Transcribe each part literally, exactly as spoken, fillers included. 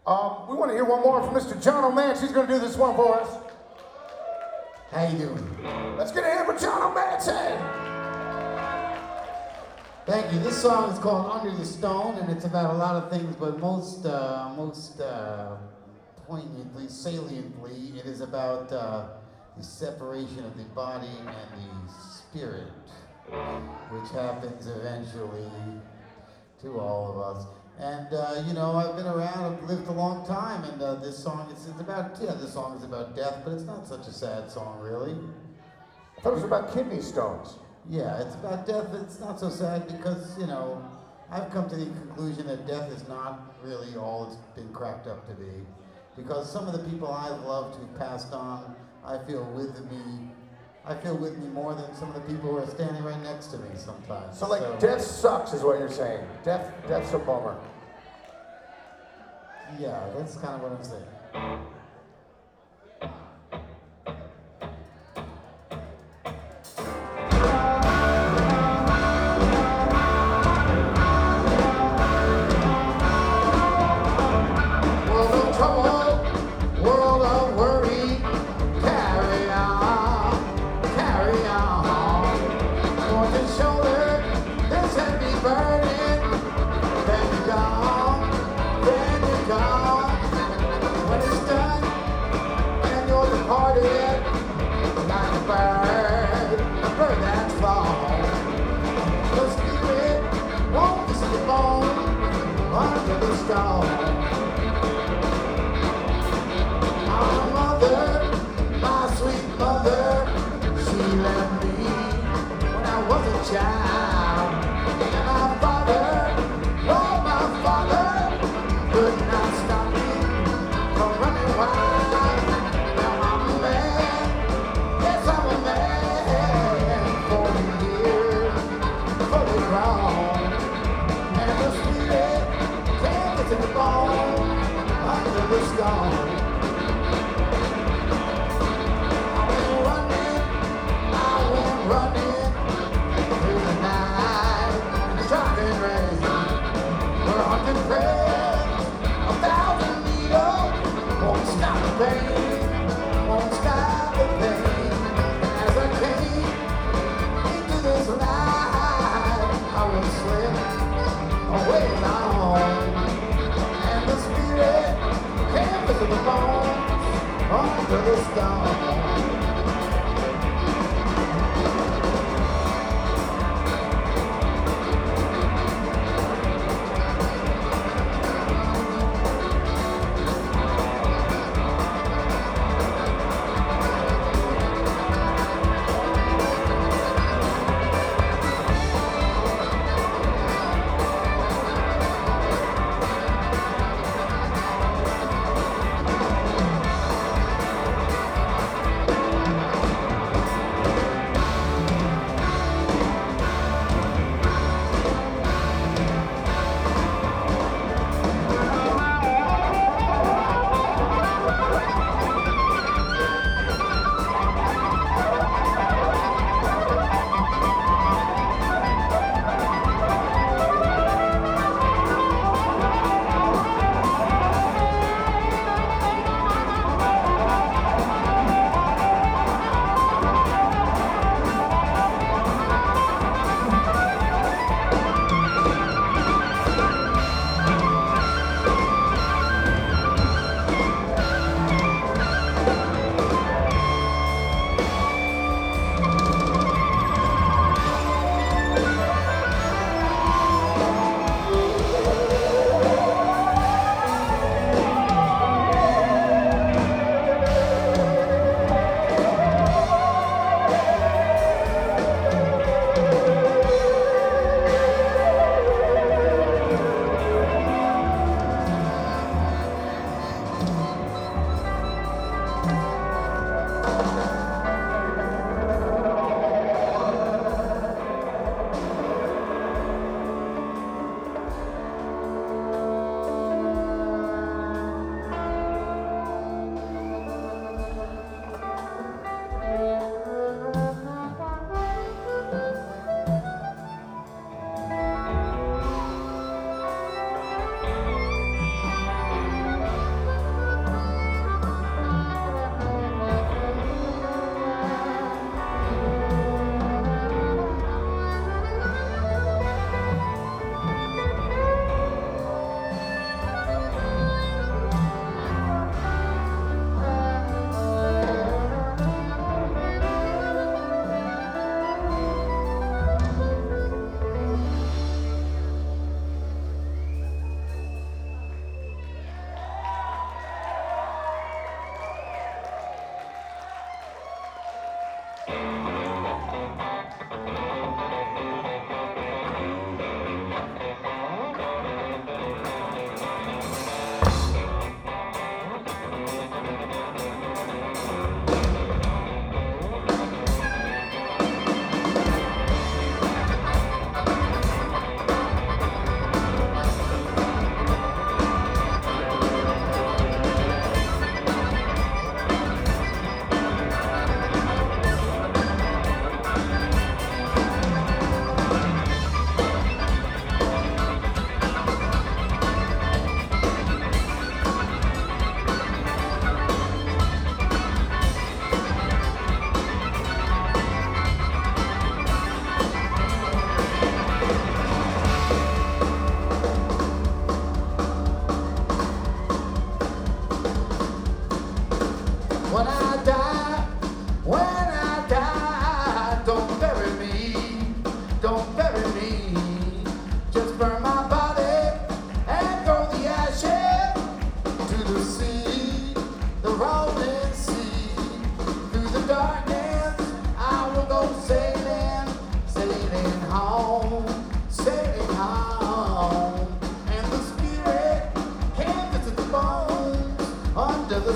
Um, we want to hear one more from Mister John O'Mance. He's going to do this one for us. How you doing? Let's get a hand for John O'Mance. Thank you. This song is called Under the Stone, and it's about a lot of things, but most, uh, most uh, poignantly, saliently, it is about uh, the separation of the body and the spirit, which happens eventually to all of us. And, uh, you know, I've been around, I've lived a long time, and uh, this song, it's, it's about, yeah, this song is about death, but it's not such a sad song, really. I thought it was about kidney stones. Yeah, it's about death. It's not so sad because, you know, I've come to the conclusion that death is not really all it's been cracked up to be. Because some of the people I've loved who've passed on, I feel with me, I feel with me more than some of the people who are standing right next to me sometimes. So, like, so, death sucks is what you're saying. Death, death's a bummer. Yeah, that's kind of what I'm saying.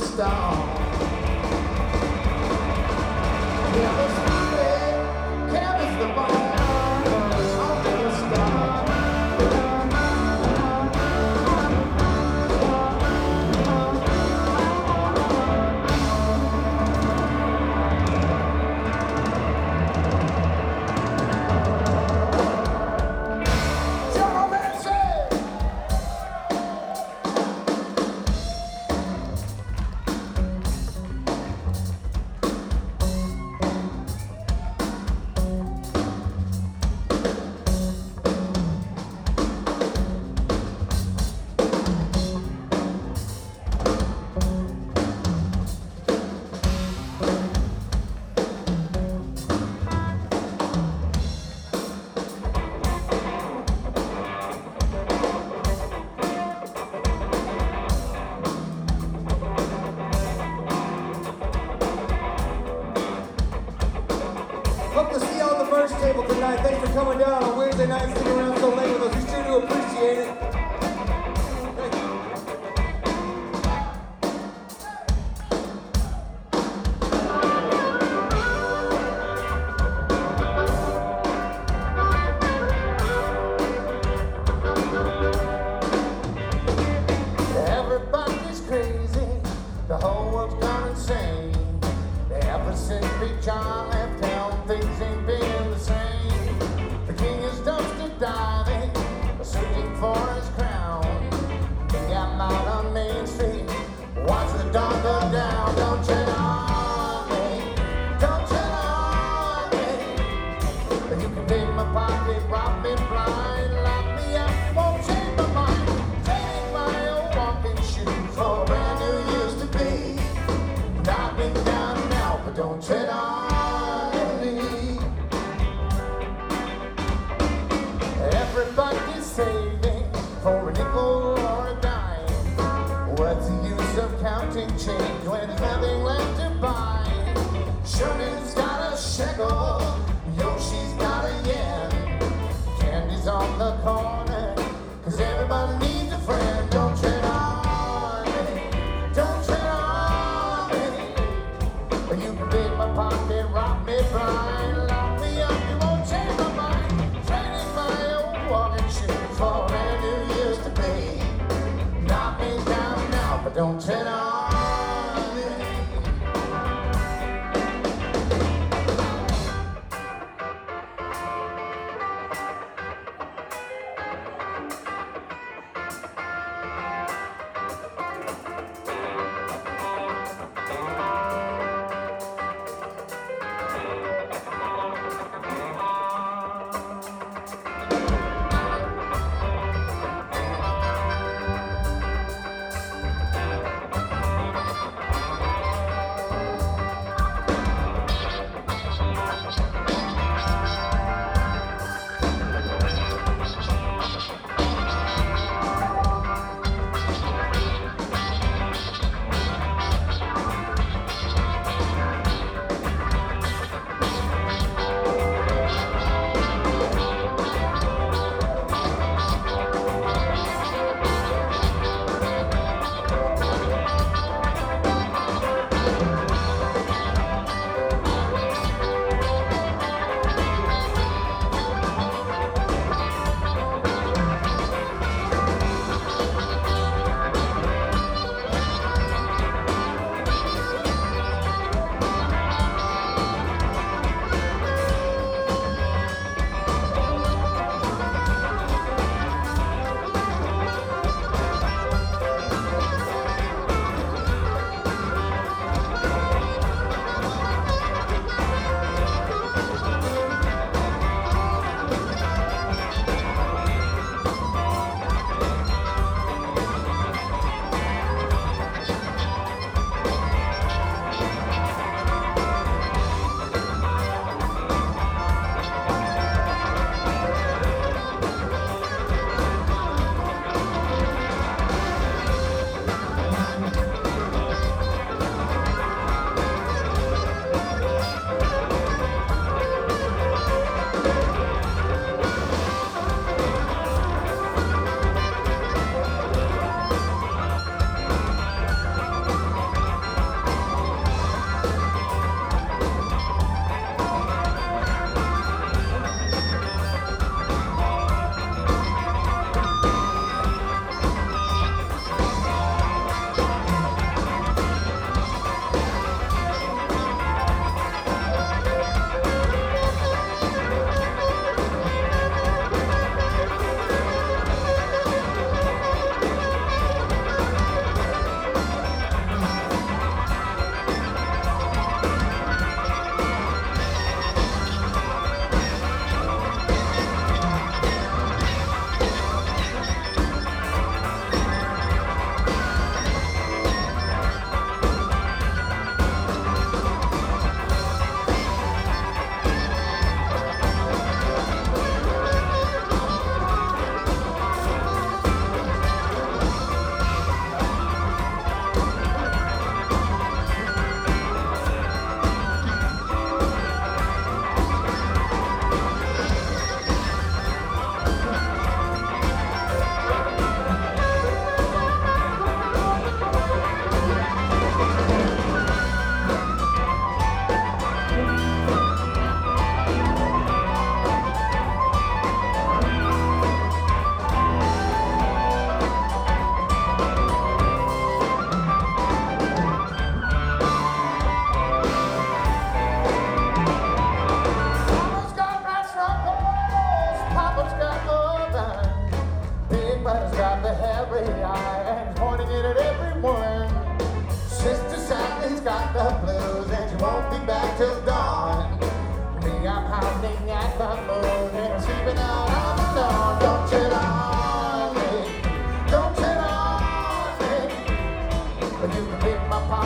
stone. Canvas the bed, canvas the bone, under the stone. Hope to see you on the merch table tonight. Thanks for coming down on Wednesday night, sticking around so late with us. We sure do appreciate it. Thank you. Everybody's crazy, the whole world's gone insane. Ever since Big John left town, things ain't been the same. The king is dumpster diving, searching for his crown. They got him out on Main Street, watch the dawn go down. Don't tread on me, don't tread on me. You can take my pocket, rob me blind, lock me up, you won't change my mind. Take my old walking shoes for a brand new years to be. Knock me down now, but don't tread on me. Everybody's saving for a nickel or a dime. What's the use of counting change when there's nothing left to buy? Sherman's got a shekel, Yoshi's got a yen. Candy's on the corner, cause everybody needs a friend. Don't tread on me, don't tread on me. You can pick my pocket, rob me blind, lock me up, you won't change my mind. Trading my old walking shoes for brand new years to be. Knock me down now, but don't tread on me.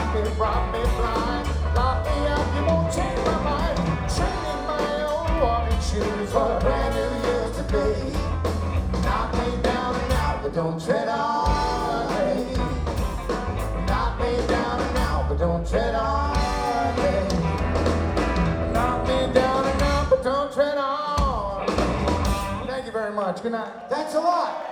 rock me, rock me blind. Lock me up, you won't change my mind. Trading my old walking shoes for a brand new yesterday. Knock me down and out, but don't tread on me. Knock me down and out, but don't tread on me. Knock me down and out, but don't tread on me. Thank you very much. Good night. Thanks a lot.